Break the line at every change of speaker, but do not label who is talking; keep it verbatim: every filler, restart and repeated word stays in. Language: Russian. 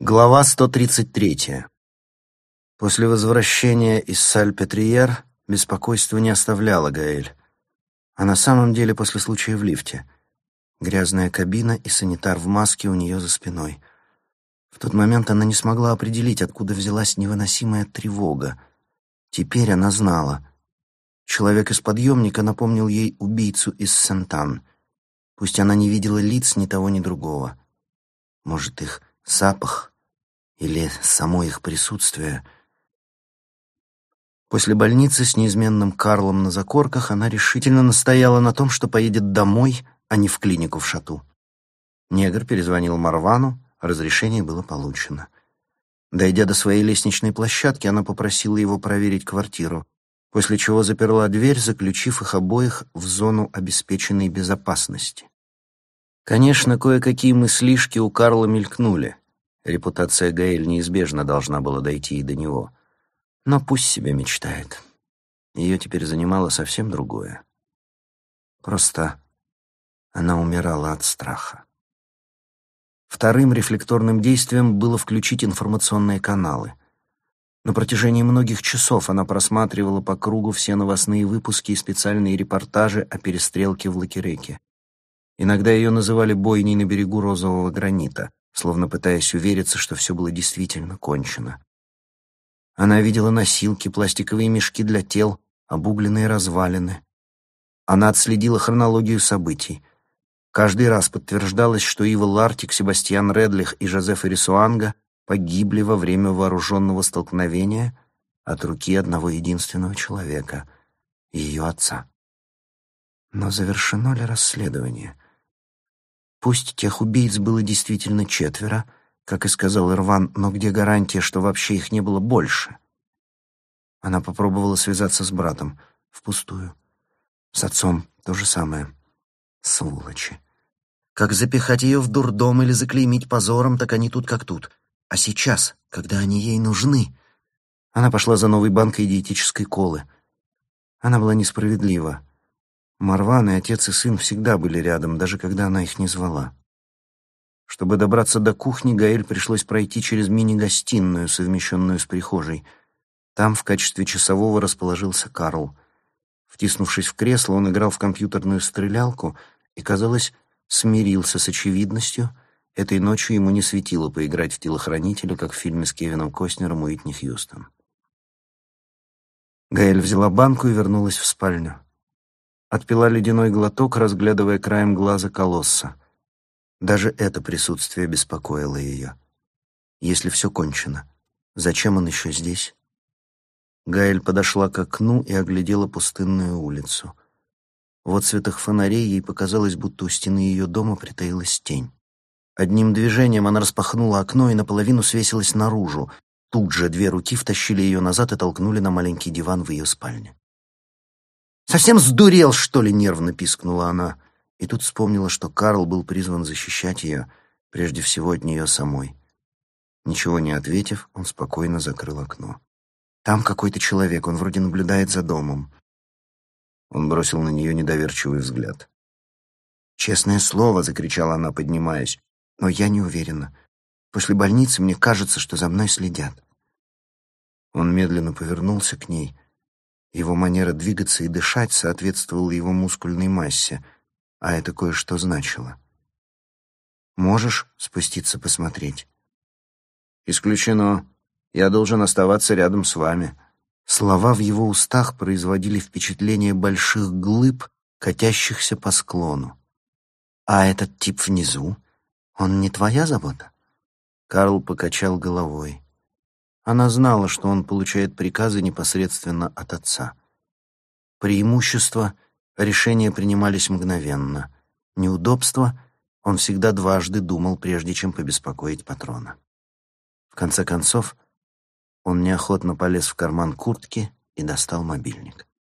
Глава сто тридцать третья. После возвращения из Сальпетриер беспокойство не оставляло Гаэль. А на самом деле после случая в лифте. Грязная кабина и санитар в маске у нее за спиной. В тот момент она не смогла определить, откуда взялась невыносимая тревога. Теперь она знала. Человек из подъемника напомнил ей убийцу из Сентан. Пусть она не видела лиц ни того, ни другого. Может, их запах или само их присутствие. После больницы с неизменным Карлом на закорках она решительно настояла на том, что поедет домой, а не в клинику в Шату. Негр перезвонил Марвану, разрешение было получено. Дойдя до своей лестничной площадки, она попросила его проверить квартиру, после чего заперла дверь, заключив их обоих в зону обеспеченной безопасности. Конечно, кое-какие мыслишки у Карла мелькнули. Репутация Гаэль неизбежно должна была дойти и до него. Но пусть себе мечтает. Ее теперь занимало совсем другое. Просто она умирала от страха. Вторым рефлекторным действием было включить информационные каналы. На протяжении многих часов она просматривала по кругу все новостные выпуски и специальные репортажи о перестрелке в Лакереке. Иногда ее называли бойней на берегу розового гранита, словно пытаясь увериться, что все было действительно кончено. Она видела носилки, пластиковые мешки для тел, обугленные развалины. Она отследила хронологию событий. Каждый раз подтверждалось, что Ива Лартик, Себастьян Редлих и Жозеф Эрисуанга погибли во время вооруженного столкновения от руки одного единственного человека — ее отца. Но завершено ли расследование? Пусть тех убийц было действительно четверо, как и сказал Ирван, но где гарантия, что вообще их не было больше? Она попробовала связаться с братом. Впустую. С отцом то же самое. Сволочи. Как запихать ее в дурдом или заклеймить позором, так они тут как тут. А сейчас, когда они ей нужны... Она пошла за новой банкой диетической колы. Она была несправедлива. Марван и отец и сын всегда были рядом, даже когда она их не звала. Чтобы добраться до кухни, Гаэль пришлось пройти через мини-гостиную, совмещенную с прихожей. Там в качестве часового расположился Карл. Втиснувшись в кресло, он играл в компьютерную стрелялку и, казалось, смирился с очевидностью. Этой ночью ему не светило поиграть в телохранителя, как в фильме с Кевином Костнером и Уитни Хьюстон. Гаэль взяла банку и вернулась в спальню. Отпила ледяной глоток, разглядывая краем глаза колосса. Даже это присутствие беспокоило ее. Если все кончено, зачем он еще здесь? Гаэль подошла к окну и оглядела пустынную улицу. В отсветах фонарей ей показалось, будто у стены ее дома притаилась тень. Одним движением она распахнула окно и наполовину свесилась наружу. Тут же две руки втащили ее назад и толкнули на маленький диван в ее спальне. «Совсем сдурел, что ли?» — нервно пискнула она. И тут вспомнила, что Карл был призван защищать ее, прежде всего от нее самой. Ничего не ответив, он спокойно закрыл окно. «Там какой-то человек, он вроде наблюдает за домом». Он бросил на нее недоверчивый взгляд. «Честное слово!» — закричала она, поднимаясь. «Но я не уверена. После больницы мне кажется, что за мной следят». Он медленно повернулся к ней. Его манера двигаться и дышать соответствовала его мускульной массе, а это кое-что значило. «Можешь спуститься посмотреть?» «Исключено. Я должен оставаться рядом с вами». Слова в его устах производили впечатление больших глыб, катящихся по склону. «А этот тип внизу? Он не твоя забота?» Карл покачал головой. Она знала, что он получает приказы непосредственно от отца. Преимущества решения принимались мгновенно. Неудобства он всегда дважды думал, прежде чем побеспокоить патрона. В конце концов, он неохотно полез в карман куртки и достал мобильник.